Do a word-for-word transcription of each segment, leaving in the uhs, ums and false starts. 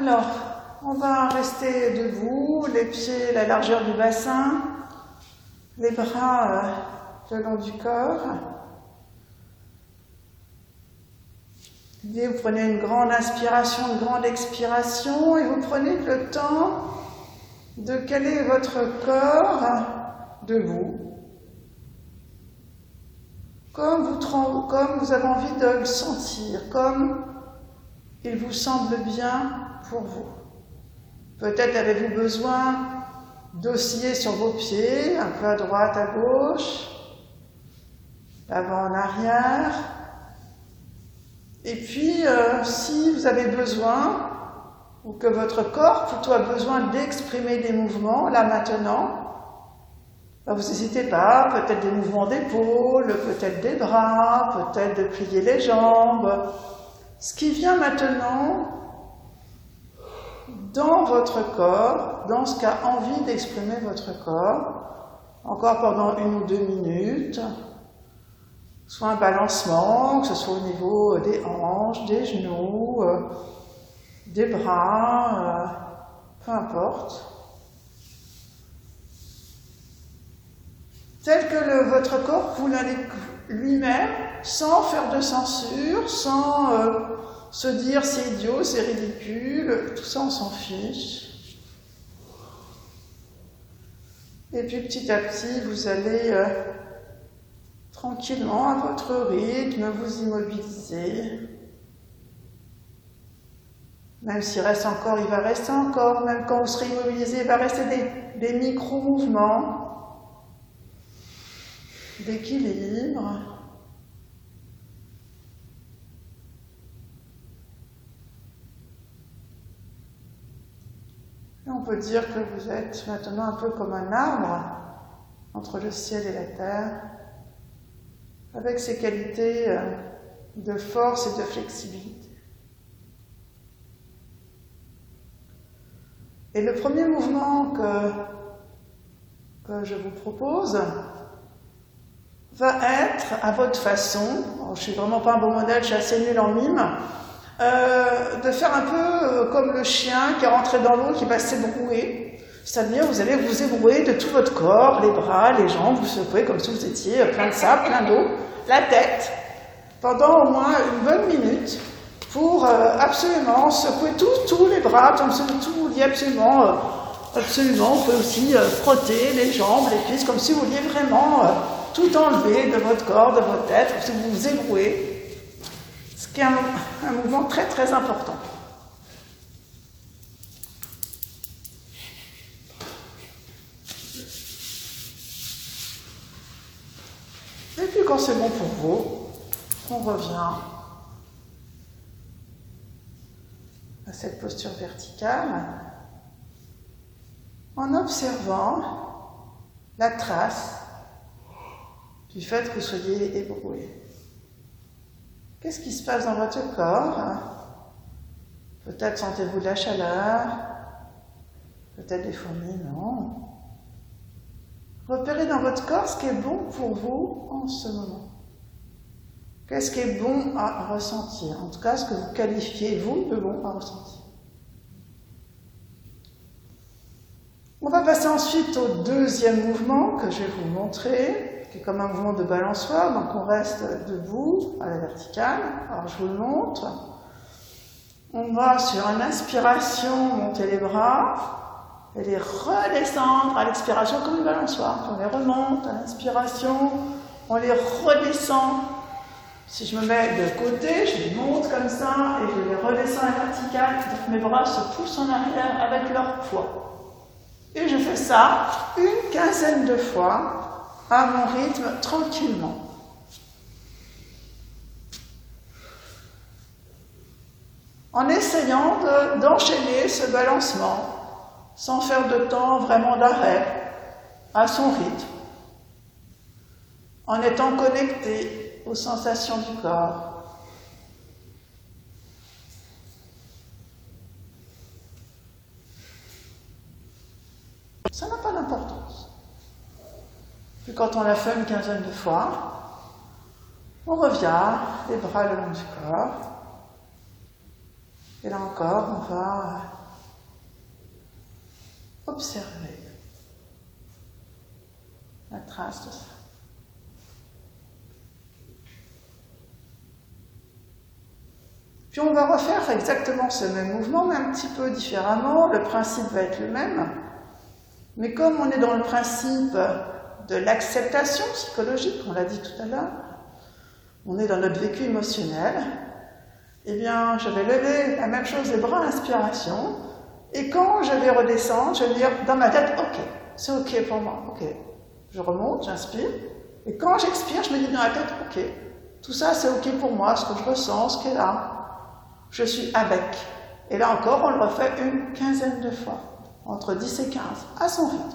Alors, on va rester debout, les pieds, la largeur du bassin, les bras euh, le long du corps. Et vous prenez une grande inspiration, une grande expiration, et vous prenez le temps de caler votre corps debout. Comme vous, comme vous avez envie de le sentir, comme il vous semble bien pour vous. Peut-être avez-vous besoin d'osciller sur vos pieds, un peu à droite, à gauche, avant, en arrière. Et puis, euh, si vous avez besoin, ou que votre corps plutôt a besoin d'exprimer des mouvements, là maintenant, ben vous n'hésitez pas, peut-être des mouvements d'épaule, peut-être des bras, peut-être de plier les jambes. Ce qui vient maintenant dans votre corps, dans ce qu'a envie d'exprimer votre corps, encore pendant une ou deux minutes, soit un balancement, que ce soit au niveau des hanches, des genoux, euh, des bras, euh, peu importe. Tel que le, votre corps vous l'indique lui-même, sans faire de censure, sans euh, se dire c'est idiot, c'est ridicule, tout ça on s'en fiche. Et puis petit à petit, vous allez euh, tranquillement, à votre rythme, vous immobiliser. Même s'il reste encore, il va rester encore, même quand vous serez immobilisé, il va rester des, des micro-mouvements d'équilibre. Et on peut dire que vous êtes maintenant un peu comme un arbre entre le ciel et la terre, avec ses qualités de force et de flexibilité. Et le premier mouvement que, que je vous propose va être, à votre façon, alors, je ne suis vraiment pas un bon modèle, je suis assez nulle en mime, euh, de faire un peu euh, comme le chien qui est rentré dans l'eau, qui va s'ébrouer. C'est-à-dire, vous allez vous ébrouer de tout votre corps, les bras, les jambes, vous secouez comme si vous étiez plein de sable, plein d'eau, la tête, pendant au moins une bonne minute, pour euh, absolument secouer tous les bras, comme si tout vous vouliez absolument, euh, absolument, vous pouvez aussi euh, frotter les jambes, les cuisses, comme si vous vouliez vraiment euh, tout enlever de votre corps, de votre tête, comme si vous vous ébrouez, ce qui est un, un mouvement très très important. Et puis quand c'est bon pour vous, on revient à cette posture verticale en observant la trace du fait que vous soyez ébroué. Qu'est-ce qui se passe dans votre corps? Peut-être sentez-vous de la chaleur, peut-être des fourmis, non. Repérez dans votre corps ce qui est bon pour vous en ce moment. Qu'est-ce qui est bon à ressentir? En tout cas, ce que vous qualifiez, vous, de bon à ressentir. On va passer ensuite au deuxième mouvement que je vais vous montrer, qui est comme un mouvement de balançoire, donc on reste debout à la verticale. Alors je vous le montre. On va sur une inspiration monter les bras et les redescendre à l'expiration comme une balançoire. On les remonte à l'inspiration, on les redescend. Si je me mets de côté, je les monte comme ça et je les redescends à la verticale, donc mes bras se poussent en arrière avec leur poids. Et je fais ça une quinzaine de fois à mon rythme, tranquillement. En essayant de, d'enchaîner ce balancement, sans faire de temps vraiment d'arrêt, à son rythme, en étant connecté aux sensations du corps. Ça n'a pas d'importance. Puis quand on l'a fait une quinzaine de fois, on revient, les bras le long du corps. Et là encore, on va observer la trace de ça. Puis on va refaire exactement ce même mouvement, mais un petit peu différemment. Le principe va être le même. Mais comme on est dans le principe de l'acceptation psychologique, on l'a dit tout à l'heure, on est dans notre vécu émotionnel, eh bien, je vais lever la même chose, les bras à l'inspiration, et quand je vais redescendre, je vais dire dans ma tête, ok, c'est ok pour moi, ok. Je remonte, j'inspire, et quand j'expire, je me dis dans la tête, ok, tout ça c'est ok pour moi, ce que je ressens, ce qui est là. Je suis avec. Et là encore, on le refait une quinzaine de fois, entre dix et quinze, à son rythme.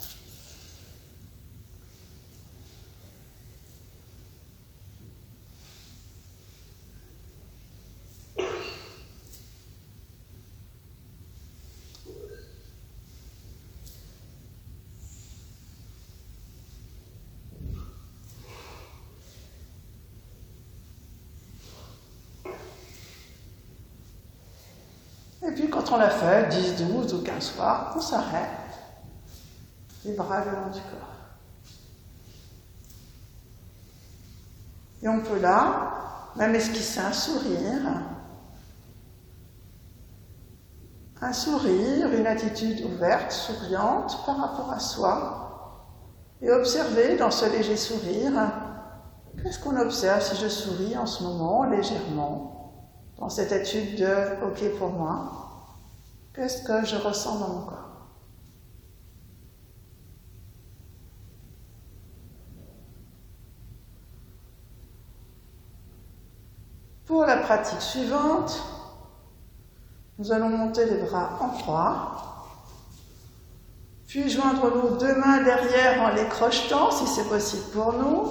Et puis quand on l'a fait, dix, douze ou quinze fois, on s'arrête, les bras le long du corps. Et on peut là, même esquisser un sourire, un sourire, une attitude ouverte, souriante par rapport à soi, et observer dans ce léger sourire, qu'est-ce qu'on observe si je souris en ce moment, légèrement, dans cette étude de « ok pour moi », qu'est-ce que je ressens dans mon corps? Pour la pratique suivante, nous allons monter les bras en croix, puis joindre nos deux mains derrière en les crochetant, si c'est possible pour nous.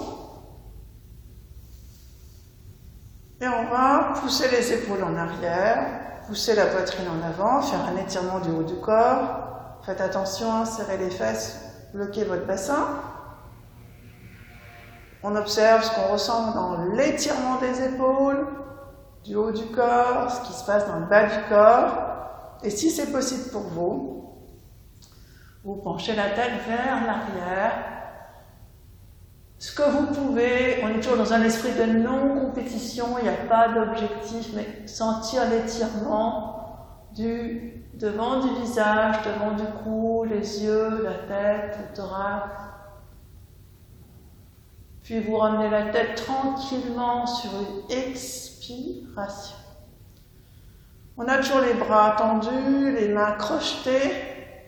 Et on va pousser les épaules en arrière, pousser la poitrine en avant, faire un étirement du haut du corps. Faites attention à serrer les fesses, bloquez votre bassin. On observe ce qu'on ressent dans l'étirement des épaules, du haut du corps, ce qui se passe dans le bas du corps. Et si c'est possible pour vous, vous penchez la tête vers l'arrière. Ce que vous pouvez, on est toujours dans un esprit de non-compétition, il n'y a pas d'objectif, mais sentir l'étirement du devant du visage, devant du cou, les yeux, la tête, le thorax. Puis vous ramenez la tête tranquillement sur une expiration. On a toujours les bras tendus, les mains crochetées.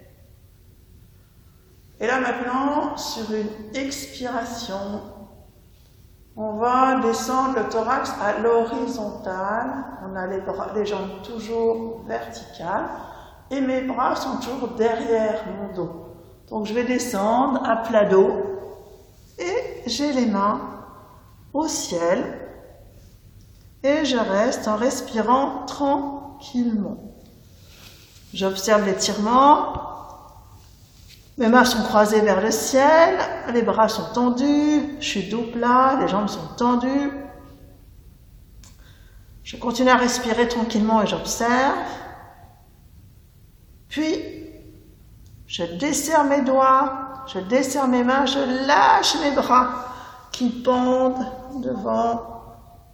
Et là maintenant, sur une expiration, on va descendre le thorax à l'horizontale. On a les, bras, les jambes toujours verticales et mes bras sont toujours derrière mon dos. Donc je vais descendre à plat dos et j'ai les mains au ciel et je reste en respirant tranquillement. J'observe l'étirement. Mes mains sont croisées vers le ciel, les bras sont tendus, je suis dos plat, les jambes sont tendues. Je continue à respirer tranquillement et j'observe. Puis, je desserre mes doigts, je desserre mes mains, je lâche mes bras qui pendent devant.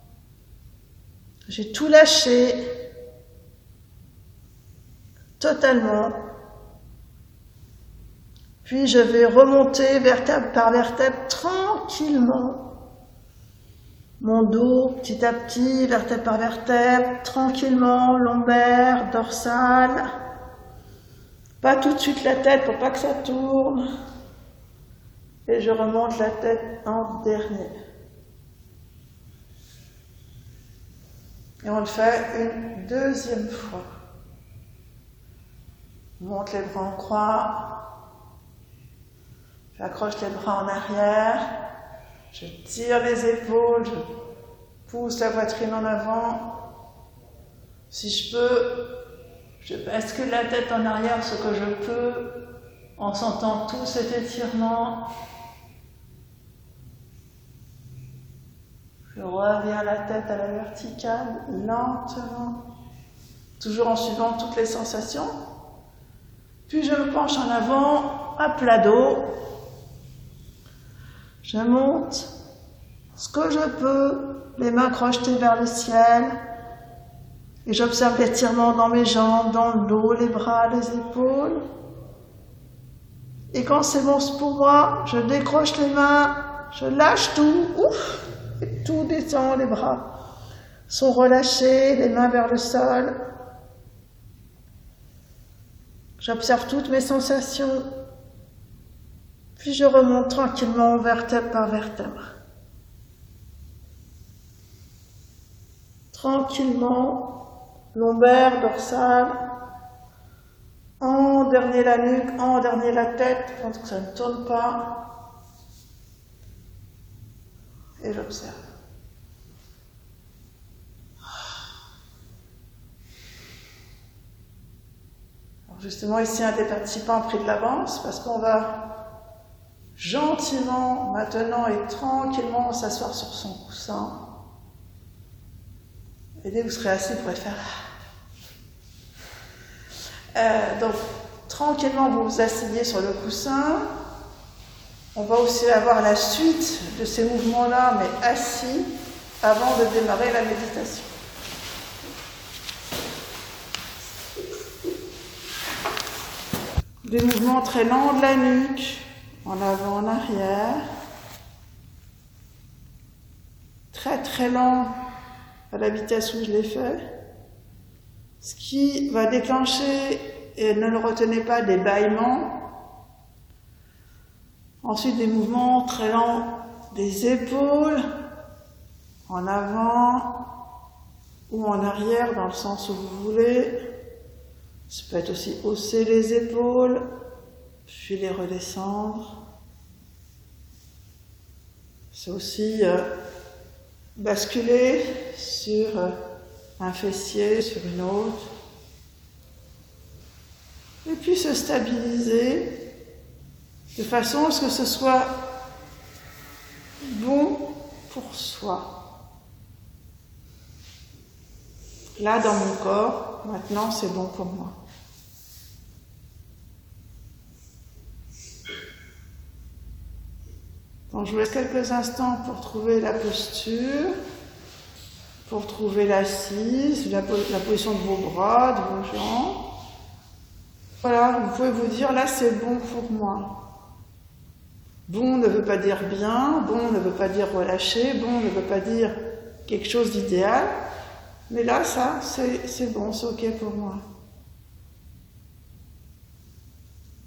J'ai tout lâché, totalement. Puis je vais remonter vertèbre par vertèbre tranquillement. Mon dos, petit à petit, vertèbre par vertèbre, tranquillement, lombaire, dorsale. Pas tout de suite la tête pour pas que ça tourne. Et je remonte la tête en dernier. Et on le fait une deuxième fois. On monte les bras en croix. J'accroche les bras en arrière, je tire les épaules, je pousse la poitrine en avant. Si je peux, je bascule la tête en arrière ce que je peux, en sentant tout cet étirement. Je reviens la tête à la verticale, lentement, toujours en suivant toutes les sensations. Puis je me penche en avant, à plat dos. Je monte ce que je peux, les mains crochetées vers le ciel. Et j'observe l'étirement dans mes jambes, dans le dos, les bras, les épaules. Et quand c'est bon pour moi, je décroche les mains, je lâche tout, ouf, et tout descend, les bras sont relâchés, les mains vers le sol. J'observe toutes mes sensations, puis je remonte tranquillement vertèbre par vertèbre. Tranquillement, lombaire, dorsale, en dernier la nuque, en dernier la tête, quand ça ne tourne pas. Et j'observe. Justement, ici, un des participants a pris de l'avance parce qu'on va gentiment, maintenant et tranquillement s'asseoir sur son coussin. Et dès que vous serez assis, vous pourrez faire... Euh, donc, tranquillement, vous vous asseyez sur le coussin. On va aussi avoir la suite de ces mouvements-là, mais assis, avant de démarrer la méditation. Des mouvements très lents de la nuque, en avant, en arrière. Très très lents à la vitesse où je l'ai fait. Ce qui va déclencher, et ne le retenez pas, des bâillements. Ensuite, des mouvements très lents des épaules, en avant ou en arrière, dans le sens où vous voulez. Ça peut être aussi hausser les épaules, puis les redescendre. C'est aussi euh, basculer sur euh, un fessier, sur une autre. Et puis se stabiliser de façon à ce que ce soit bon pour soi. Là, dans mon corps, maintenant, c'est bon pour moi. Donc, je vous laisse quelques instants pour trouver la posture, pour trouver l'assise, la, la position de vos bras, de vos jambes. Voilà, vous pouvez vous dire, là, c'est bon pour moi. Bon ne veut pas dire bien, bon ne veut pas dire relâcher, bon ne veut pas dire quelque chose d'idéal. Mais là, ça, c'est bon, c'est OK pour moi.